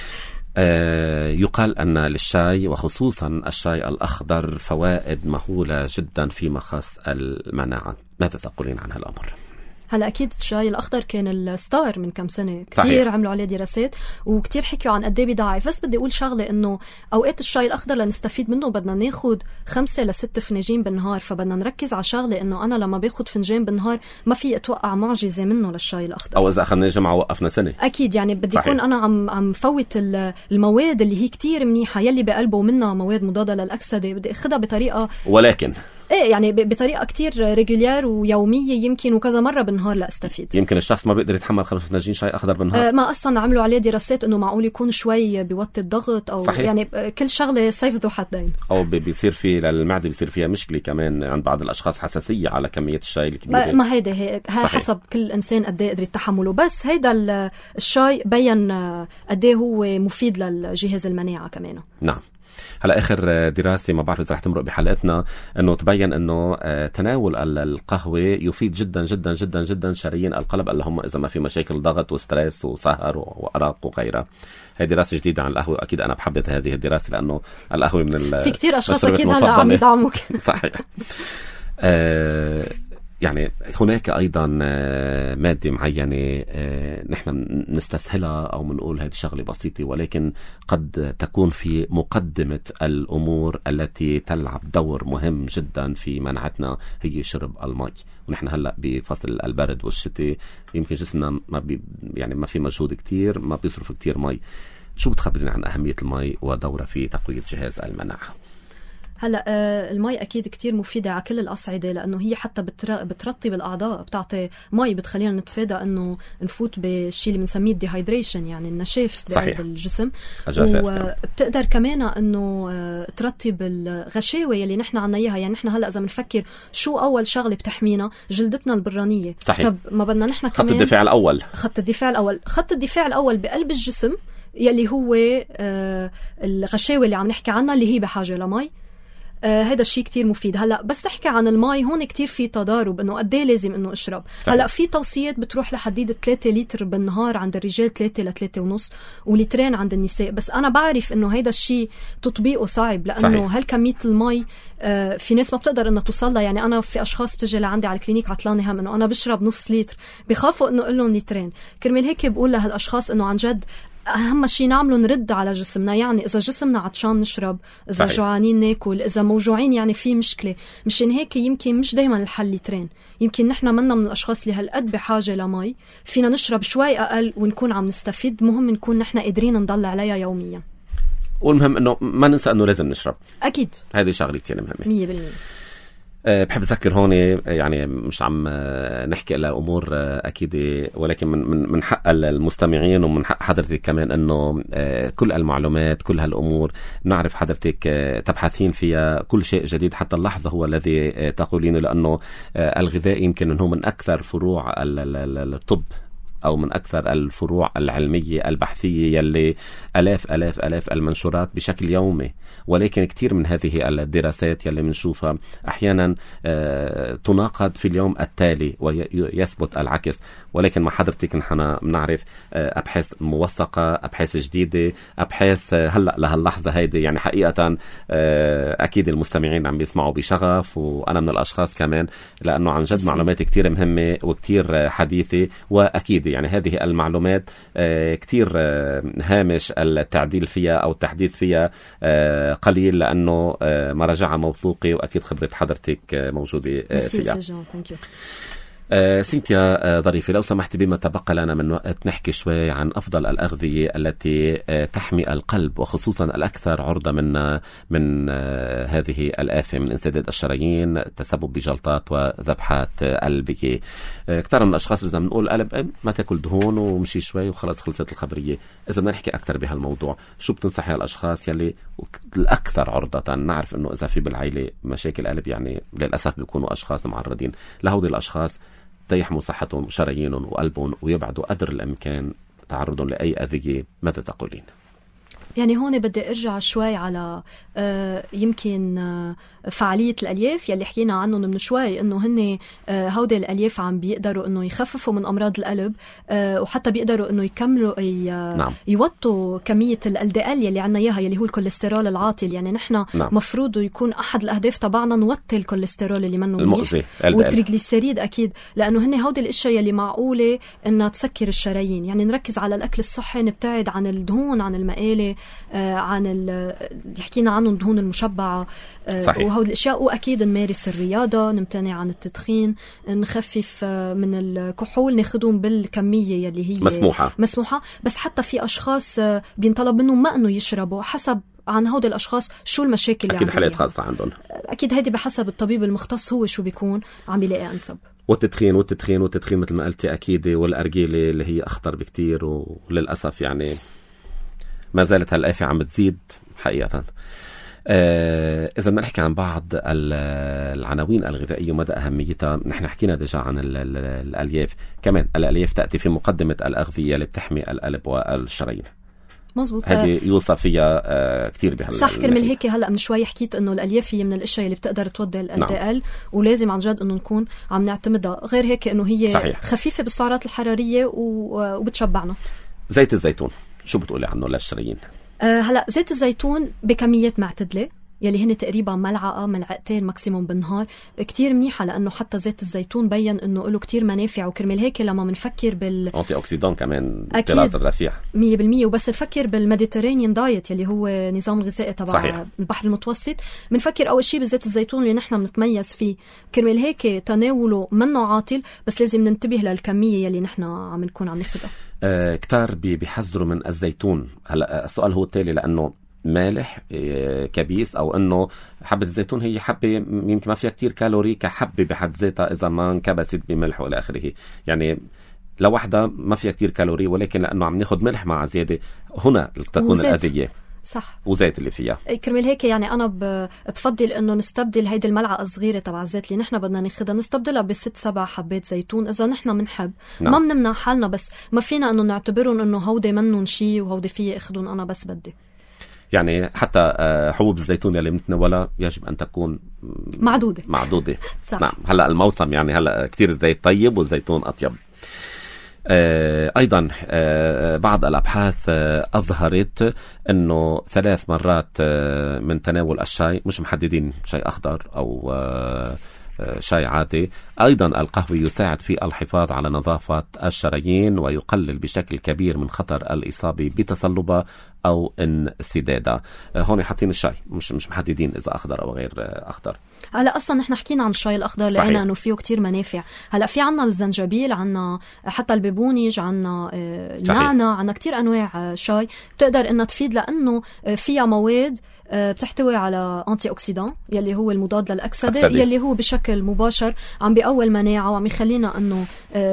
يقال ان للشاي وخصوصا الشاي الاخضر فوائد مهوله جدا فيما يخص المناعه، ماذا تقولين عن هالامر؟ هلا اكيد الشاي الاخضر كان الستار من كم سنه، كثير عملوا عليه دراسات وكثير حكيوا عن قد ايه بيضاعف. بس بدي اقول شغله، انه اوقات الشاي الاخضر لنستفيد منه بدنا ناخذ 5 ل 6 فناجين بالنهار، فبدنا نركز على شغله انه انا لما باخذ فنجان بالنهار ما في اتوقع معجزه منه للشاي الاخضر، او اذا اخذنا جمعه وقفنا سنه. اكيد يعني بدي يكون انا عم فوت المواد اللي هي كثير منيحه يلي بقلبه منها مواد مضاده للاكسده، بدي اخذها بطريقه ولكن يعني بطريقه كتير ريجولير ويوميه، يمكن وكذا مره بالنهار لاستفيد. يمكن الشخص ما بيقدر يتحمل 5 فناجين شاي اخضر بالنهار. ما اصلا عملوا عليه دراسات انه معقول يكون شوي بيوطي الضغط، او صحيح. يعني كل شغله سيف ذو حدين، او بيصير في للمعده بيصير فيها مشكله كمان عند بعض الاشخاص، حساسيه على كميه الشاي الكبيره. ما هي حسب كل انسان قد ايه قدر يتحمله. بس هيدا الشاي بين قد ايه هو مفيد للجهاز المناعه كمان. نعم. هلا اخر دراسه ما بعرف اذا رح تمرق بحلقتنا، انه تبين انه تناول القهوه يفيد جدا جدا جدا جدا شرايين القلب، اللهم اذا ما في مشاكل ضغط وستريس وسهر وارق وغيرها. هي دراسه جديده عن القهوه، اكيد انا بحبذ هذه الدراسه لانه القهوه من في كثير اشخاص اكيد هلا عم يدعموك. صحيح. يعني هناك أيضا مادة معينة نحن نستسهلها أو منقول هذه شغلة بسيطة، ولكن قد تكون في مقدمة الأمور التي تلعب دور مهم جدا في مناعتنا، هي شرب الماء. ونحن هلأ بفصل البرد والشتاء يمكن جسمنا ما في مجهود كتير، ما بيصرف كتير ماء. شو بتخبرين عن أهمية الماء ودوره في تقوية جهاز المناعة؟ هلا المي اكيد كتير مفيده على كل الاصعده، لانه هي حتى بترطب الاعضاء، بتعطي مي بتخلينا نتفادى انه نفوت بالشيء اللي بنسميه الديهايدريشن، يعني النشاف بقلب الجسم. وبتقدر كمان انه ترطب الغشاوه يلي نحن عنا اياها. يعني نحن هلا اذا بنفكر شو اول شغله بتحمينا، جلدتنا البرانيه. صحيح. طب ما بدنا نحن كمان خط الدفاع الاول بقلب الجسم يلي هو الغشاوه اللي عم نحكي عنها اللي هي بحاجه لمي. هذا الشيء كتير مفيد. هلا بس نحكي عن المي هون كتير في تضارب انه قد ايه لازم انه اشرب. هلا في توصيات بتروح لحديد 3 لتر بالنهار عند الرجال، 3 ل 3.5 ولترين عند النساء. بس انا بعرف انه هذا الشيء تطبيقه صعب، لانه هالكميه المي في ناس ما بتقدر انها توصلها. يعني انا في اشخاص بتجي لعندي على الكلينيك عطلانه هم انه انا بشرب نص لتر، بخافوا انه اقول لهم لترين. كرمال هيك بقول لهالاشخاص انه عن جد أهم شيء نعمله نرد على جسمنا. يعني إذا جسمنا عطشان نشرب، إذا جوعانين ناكل، إذا موجوعين يعني في مشكلة. مشان هيك يمكن مش دايما الحل لترين، يمكن نحنا منا من الأشخاص اللي هالقد بحاجة لمي، فينا نشرب شوي أقل ونكون عم نستفيد. مهم نكون نحنا قادرين نضل عليها يوميا. والمهم إنه ما ننسى إنه لازم نشرب. أكيد هذه شغلة كتير مهمة 100%. بحب أذكر هون يعني مش عم نحكي إلا أمور أكيد، ولكن من حق المستمعين ومن حق حضرتك كمان أنه كل المعلومات كل هالأمور نعرف حضرتك تبحثين فيها كل شيء جديد حتى اللحظة هو الذي تقولين، لأنه الغذاء يمكن أنه من أكثر فروع الطب أو من أكثر الفروع العلمية البحثية يلي ألاف المنشورات بشكل يومي. ولكن كتير من هذه الدراسات يلي منشوفها أحيانا تناقض في اليوم التالي ويثبت العكس. ولكن مع حضرتك نحن بنعرف أبحاث موثقة، أبحاث جديدة، أبحاث هلأ لهاللحظة هيدي. يعني حقيقة أكيد المستمعين عم بيسمعوا بشغف، وأنا من الأشخاص كمان، لأنه عن جد معلومات كتير مهمة وكتير حديثة. وأكيد يعني هذه المعلومات كتير هامش التعديل فيها أو التحديث فيها قليل، لأنه مراجعها موثوقة وأكيد خبرة حضرتك موجودة فيها. سينتيا ظريفة، لو سمحت بما تبقى لنا من وقت نحكي شوي عن أفضل الأغذية التي تحمي القلب، وخصوصا الأكثر عرضة من هذه الآفة من انسداد الشرايين، تسبب بجلطات وذبحات قلبية. كتير من الأشخاص إذا بنقول قلب ما تاكل دهون ومشي شوي وخلاص خلصت الخبرية. إذا بدنا نحكي أكثر بهالموضوع، شو بتنصحي الأشخاص يلي الأكثر عرضة؟ نعرف إنه إذا في بالعائلة مشاكل قلب يعني للأسف بيكونوا أشخاص معرضين. لهودي الأشخاص تيحموا صحتهم وشرايينهم وقلبهم ويبعدوا قدر الإمكان تعرضهم لأي أذية، ماذا تقولين؟ يعني هون بدي أرجع شوي على يمكن فعالية الألياف يلي حكينا عنهم من شوي، إنه هن هودي الألياف عم بيقدروا إنه يخففوا من أمراض القلب، وحتى بيقدروا إنه يكملوا يوطوا كمية LDL يلي عنا إياها يلي هو الكوليسترول العاطل. يعني نحن مفروض يكون أحد الأهداف تبعنا نوطي الكوليسترول اللي منه المؤذي والتريغليسيريد أكيد، لأنه هن هودي الأشياء يلي معقولة إنها تسكر الشرايين. يعني نركز على الأكل الصحي، نبتعد عن الدهون، عن المقالي، عن اللي حكينا عنه الدهون المشبعة، وهود الأشياء. وأكيد نمارس الرياضة، نمتنع عن التدخين، نخفف من الكحول، ناخدهم بالكمية يلي هي مسموحة. بس حتى في أشخاص بينطلب منهم ما أنه يشربوا، حسب عن هود الأشخاص شو المشاكل اللي أكيد حالات خاصة عندهم. أكيد هيدي بحسب الطبيب المختص هو شو بيكون عم بيلاقي أنسب. والتدخين مثل ما قلتي أكيد، والأرجيلة اللي هي أخطر بكتير، وللأسف يعني ما زالت هالآفة عم بتزيد حقيقة. إذا بدنا نحكي عن بعض العناوين الغذائية ومدى أهميتها، نحن حكينا ديجا عن الألياف. كمان الألياف تأتي في مقدمة الأغذية اللي بتحمي القلب والشرايين. مزبوط، هذه يوصف فيها كتير صح. كرمال هيك هلا من شوي حكيت انه الالياف هي من الاشياء اللي بتقدر توضي LDL، ولازم عن جد انه نكون عم نعتمدها. غير هيك انه هي صحيح خفيفه بالسعرات الحراريه وبتشبعنا. زيت الزيتون شو بتقولي عنه للشرايين؟ هلا زيت الزيتون بكميات معتدله يلي هن تقريبا ملعقتين ماكسيموم بالنهار كتير منيحة، لأنه حتى زيت الزيتون بين أنه له كتير منافع. وكرمال هيك لما منفكر أنتي أكسيدان كمان ثلاثة رفيع 100%. وبس نفكر بالميديترينيان دايت يلي هو نظام الغذائي تبع البحر المتوسط، منفكر أول شيء بالزيت الزيتون اللي نحن بنتميز فيه. كرمال هيك تناوله منه عاطل، بس لازم ننتبه للكمية يلي نحن عم نكون عم ناخدها. كتار بيحذروا من الزيتون. هلا السؤال هو التالي، لأنه مالح كبيس، أو أنه حبة الزيتون هي حبة يمكن ما فيها كتير كالوري كحبة بحد ذاتها إذا ما انكبست بملح وإلى آخره. يعني لوحدها ما فيها كتير كالوري، ولكن لأنه عم ناخد ملح مع زيادة هنا تكون الأذية. صح. وزيت اللي فيها كرمال هيك يعني أنا بفضل إنه نستبدل هيدي الملعقة الصغيرة تبع الزيت اللي نحن بدنا ناخدها نستبدلها ب6-7 حبات زيتون إذا نحن منحب. نعم. ما بنمنع حالنا، بس ما فينا إنه نعتبرهم إنه هودي منهم شيء وهودي فيه أخدهم أنا بس بدي. يعني حتى حبوب الزيتون اللي بنتناولها يجب أن تكون معدودة. صح. نعم. هلأ الموسم يعني هلأ كتير الزيت طيب والزيتون أطيب. أيضا بعض الأبحاث أظهرت أنه 3 مرات من تناول الشاي، مش محددين شاي أخضر أو شاي عادي، أيضا القهوة يساعد في الحفاظ على نظافة الشرايين ويقلل بشكل كبير من خطر الإصابة بتصلبة أو انسدادة. هون حاطين الشاي مش محددين إذا أخضر أو غير أخضر. هلا أصلا نحن حكينا عن الشاي الأخضر لقينا أنه فيه كتير منافع. هلا في عنا الزنجبيل، عنا حتى البيبونج، عنا النعناع، عنا كتير أنواع شاي بتقدر أنها تفيد لأنه فيها مواد بتحتوي على أنتي أوكسيدان يلي هو المضاد للأكسدة يلي هو بشكل مباشر عم بيقوي المناعة وعم يخلينا أنه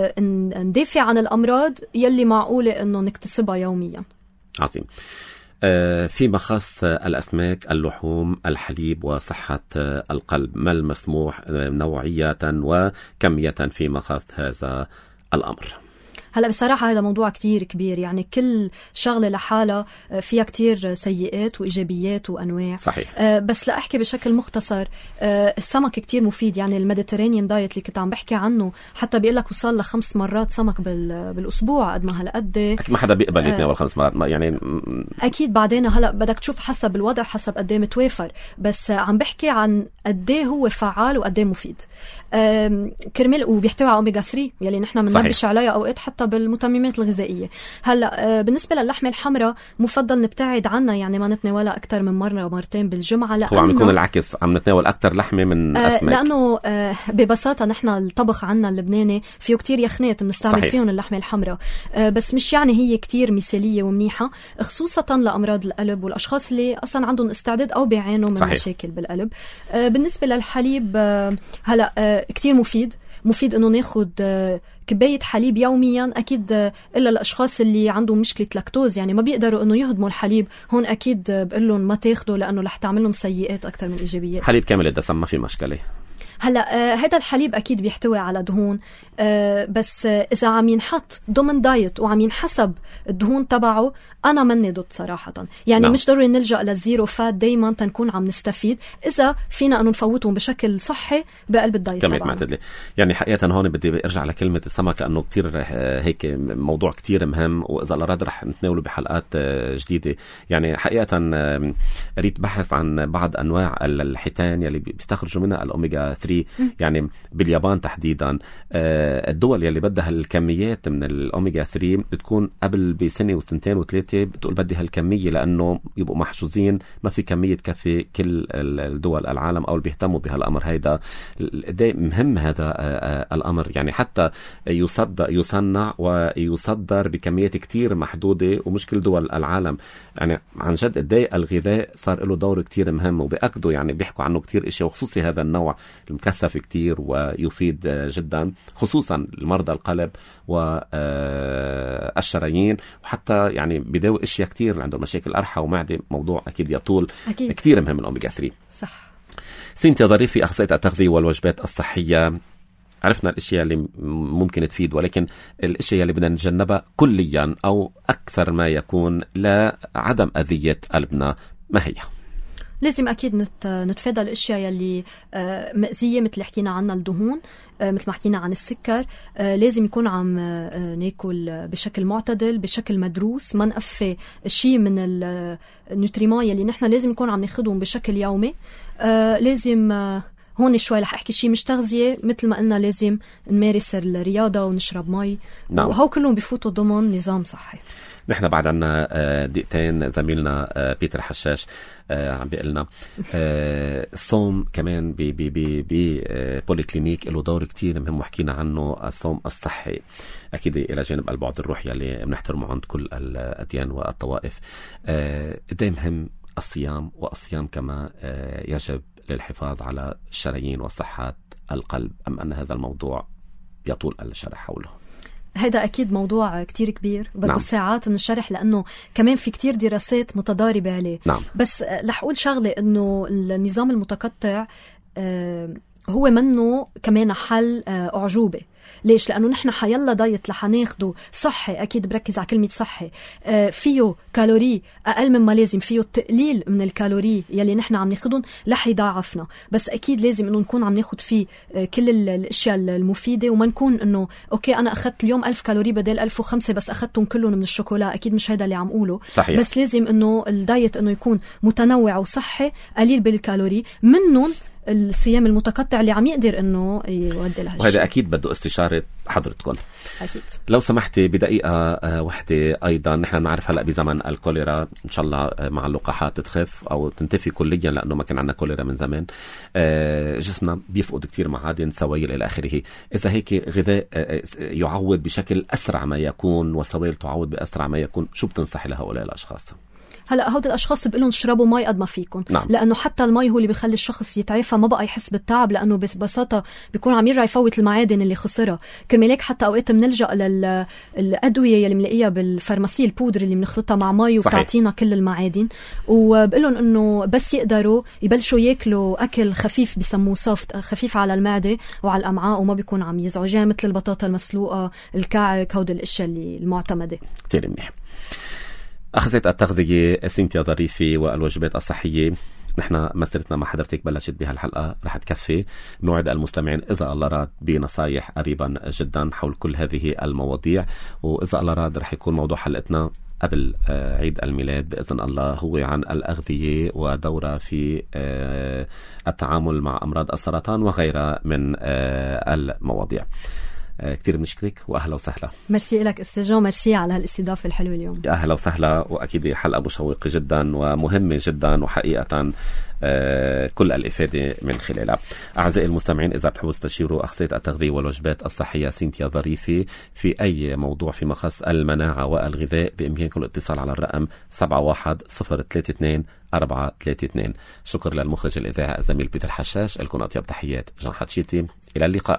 ندافع عن الأمراض يلي معقولة أنه نكتسبها يوميا. عظيم. فيما خص الأسماك، اللحوم، الحليب وصحة القلب، ما المسموح نوعية وكمية فيما خص هذا الأمر؟ هلا بصراحة هذا موضوع كتير كبير، يعني كل شغلة لحالها فيها كتير سيئات وإيجابيات وأنواع. صحيح. بس لأحكي بشكل مختصر، السمك كتير مفيد. يعني الميديترينيان دايت اللي كنت عم بحكي عنه حتى بيقلك وصل ل5 مرات سمك بالأسبوع. قد ما هالقد ما حدا بيقبل يتناول 5 مرات يعني أكيد. بعدين هلا بدك تشوف حسب الوضع، حسب قد ايه متوافر، بس عم بحكي عن قد ايه هو فعال وقد ايه مفيد. كرمال وبيحتوي على أوميغا 3 يلي نحن بننبش عليها أوقات حتى بالمتممات الغذائية. هلا بالنسبة للحمة الحمراء مفضل نبتعد عنها، يعني ما نتناولها أكتر من مرة ومرتين بالجمعة، هو عم يكون العكس، عم نتناول أكتر لحمة من أسماك. لأنه ببساطة نحن الطبخ عنا اللبناني فيه كتير يخنات بنستعمل فيهم اللحمة الحمراء، بس مش يعني هي كتير مثالية ومنيحة، خصوصا لأمراض القلب والأشخاص اللي أصلا عندهم استعداد أو بيعانوا من مشاكل بالقلب. بالنسبة للحليب هلا كتير مفيد انه ناخد كباية حليب يوميا. اكيد الا الاشخاص اللي عندهم مشكلة لاكتوز يعني ما بيقدروا انه يهضموا الحليب، هون اكيد بقول لهم ما تاخدوا لانه رح تعمل لهم سيئات اكثر من ايجابيات. حليب كامل الدسم ما في مشكلة. هلا هذا الحليب اكيد بيحتوي على دهون، بس اذا عم ينحط ضمن دايت وعم ينحسب الدهون تبعه انا مني ضد صراحه. يعني مش ضروري نلجأ للزيرو فات دايما تنكون عم نستفيد، اذا فينا انه نفوتهم بشكل صحي بقلب الدايت تبعنا. يعني حقيقه هون بدي ارجع لكلمه السمك لانه كتير هيك موضوع كتير مهم، واذا الاراد رح نتناوله بحلقات جديده. يعني حقيقه قريت بحث عن بعض انواع الحيتان يلي بيستخرجوا منها الاوميغا 3. يعني باليابان تحديدا الدول يلي بدها الكميات من الأوميغا 3 بتكون قبل بسنة وسنتين وثلاثة بتقول بدي هالكمية، لأنه يبقوا محجوزين ما في كمية تكفي كل الدول العالم أو اللي بيهتموا بهالأمر. هيدا مهم هذا الأمر، يعني حتى يصنع ويصدر بكميات كتير محدودة ومش كل دول العالم. يعني عن جد قدي الغذاء صار له دور كتير مهم، وبأكدوا يعني بيحكوا عنه كتير إشي، وخصوصي هذا النوع المكثف كتير ويفيد جدا خصوصا المرضى القلب والشرايين، وحتى يعني بيداوي اشياء كتير عندهم مشاكل قرحة ومعدة. موضوع اكيد يطول أكيد. كتير مهم الأوميغا 3. صح. سينتيا ظريفي، أخصائية التغذية والوجبات الصحية، عرفنا الاشياء اللي ممكن تفيد، ولكن الاشياء اللي بدنا نتجنبها كليا او اكثر ما يكون لعدم اذية قلبنا ما هي؟ لازم أكيد نتفادى الأشياء يلي مأزية، مثل حكينا عنها الدهون، مثل ما حكينا عن السكر. لازم يكون عم ناكل بشكل معتدل، بشكل مدروس، ما نقفي شيء من النوتريمان يلي نحن لازم نكون عم ناخدهم بشكل يومي. لازم هون شوي رح أحكي شيء مش تغذية، مثل ما قلنا لازم نمارس الرياضة ونشرب مي. نعم. وهو كلهم بيفوتوا ضمن نظام صحي. نحن بعد عنا دقيقتين. زميلنا بيتر حشاش عم بيقلنا الصوم كمان ببولي كلينيك له دور كتير مهم، وحكينا عنه الصوم الصحي أكيد إلى جانب البعد الروحي اللي بنحترمه عند كل الأديان والطوائف. قد مهم الصيام، والصيام كما يجب للحفاظ على الشرايين وصحة القلب، أم أن هذا الموضوع يطول الشرح حوله؟ هذا أكيد موضوع كتير كبير بده نعم. ساعات من الشرح، لأنه كمان في كتير دراسات متضاربة عليه. نعم. بس رح أقول شغلة، أنه النظام المتقطع هو منه كمان حل أعجوبة. ليش؟ لأنه نحن حيلا دايت لحناخده صحي، أكيد بركز على كلمة صحي، فيه كالوري أقل مما لازم، فيه التقليل من الكالوري يلي نحن عم ناخدهم رح يضاعفنا. بس أكيد لازم إنه نكون عم ناخد فيه كل الأشياء المفيدة، وما نكون إنه أوكي أنا أخذت اليوم 1000 كالوري بدل 1005 بس أخذتهم كلهم من الشوكولا. أكيد مش هيدا اللي عم قوله. صحيح. بس لازم إنه الدايت إنه يكون متنوع وصحي قليل بالكالوري، منهم الصيام المتقطع اللي عم يقدر انه يودي لهالشيء. وهذا اكيد بده استشاره حضرتكم. اكيد. لو سمحتي بدقيقه وحده، ايضا نحن نعرف هلا بزمن الكوليرا ان شاء الله مع اللقاحات تخف او تنتفي كليا، لانه ما كان عندنا كوليرا من زمان. جسمنا بيفقد كثير معادن، سوائل الى اخره. اذا هيك غذاء يعوض بشكل اسرع ما يكون وسوائل تعوض باسرع ما يكون، شو بتنصحي لهؤلاء الاشخاص؟ هلا هود الاشخاص بقولهم اشربوا مي قد ما فيكم. نعم. لانه حتى المي هو اللي بيخلي الشخص يتعافى، ما بقى يحس بالتعب، لانه ببساطه بيكون عم يرجع يفوت المعادن اللي خسرها. كرمالك حتى اوقات بنلجا للادويه اللي بنلاقيها بالفارماسي، البودر اللي بنخلطها مع مي وبتعطينا كل المعادن. وبقولهم انه بس يقدروا يبلشوا ياكلوا اكل خفيف، بسموه سوفت، خفيف على المعده وعلى الامعاء، وما بيكون عم يزعجها، مثل البطاطا المسلوقه، الكعك، هود الاشياء اللي المعتمده. كثير منيح. أخذت التغذية سينتيا ظريفي والوجبات الصحية. نحن مسيرتنا مع حضرتك بلشت بهالحلقة، رح تكفي. نوعد المستمعين إذا الله راد بنصايح قريبا جدا حول كل هذه المواضيع، وإذا الله راد رح يكون موضوع حلقتنا قبل عيد الميلاد بإذن الله هو عن الأغذية ودورها في التعامل مع أمراض السرطان وغيرها من المواضيع. كتير بنشكرك وأهلا وسهلا. ميرسي لك استاذ، ميرسي على هالاستضافة الحلوة اليوم. أهلا وسهلا. وأكيد حلقة مشوقة جدا ومهمة جدا، وحقيقة كل الإفادة من خلالها. أعزائي المستمعين، إذا بتحبوا تستشيروا أخصائية التغذية والوجبات الصحية سينتيا ظريفي في أي موضوع في مخص المناعة والغذاء، بإمكانكم الاتصال على الرقم 71-032-432. شكر للمخرج الإذاعي الزميل بيتر حشاش. لكم أطيب تحيات جان حتشيتي، إلى اللقاء.